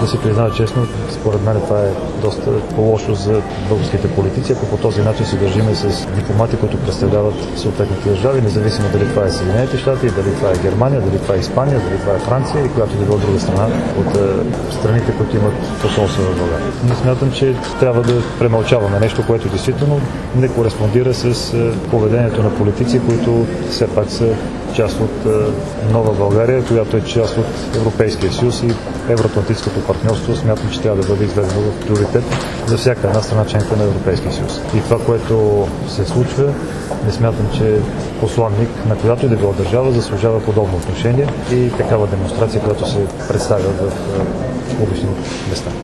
Да си признава честно, според мен това е доста по-лошо за българските политици, ако по този начин се държиме с дипломати, които представляват съответните държави, независимо дали това е Съединените щати, дали това е Германия, дали това е Испания, дали това е Франция или която и да била друга страна от страните, които имат посолства в България. Не смятам, че трябва да премълчаваме нещо, което действително не кореспондира с поведението на политици, които все пак са част от нова България, която е част от Европейския съюз и евроатлантическото партньорство. Смятам, че трябва да бъде изведено в приоритет за всяка една страна членка на Европейския съюз. И това, което се случва, не смятам, че посланник на която и да била държава заслужава подобно отношение и такава демонстрация, която се представя в публични места.